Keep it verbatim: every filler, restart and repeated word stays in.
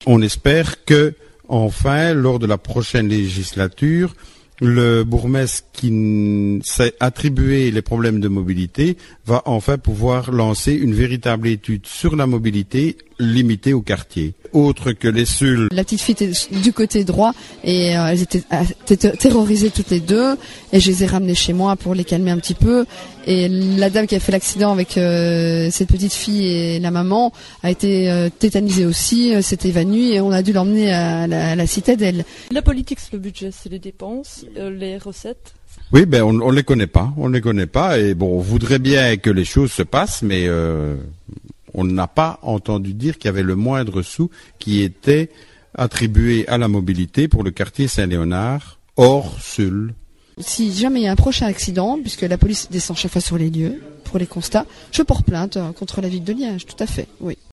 On espère que, enfin, lors de la prochaine législature, le bourgmestre qui s'est attribué les problèmes de mobilité va enfin pouvoir lancer une véritable étude sur la mobilité limitée au quartier. Autre que les seuls. La petite fille était du côté droit et euh, elles étaient, étaient terrorisées toutes les deux et je les ai ramenées chez moi pour les calmer un petit peu. Et la dame qui a fait l'accident avec euh, cette petite fille et la maman a été euh, tétanisée aussi, euh, s'est évanouie et on a dû l'emmener à la, à la citadelle. La politique, c'est le budget, c'est les dépenses, euh, les recettes. Oui, ben on, on les connaît pas, on les connaît pas et bon, on voudrait bien que les choses se passent, mais euh, on n'a pas entendu dire qu'il y avait le moindre sou qui était attribué à la mobilité pour le quartier Saint-Léonard, hors Seul. Si jamais il y a un prochain accident, puisque la police descend chaque fois sur les lieux pour les constats, je porte plainte contre la ville de Liège, tout à fait, oui.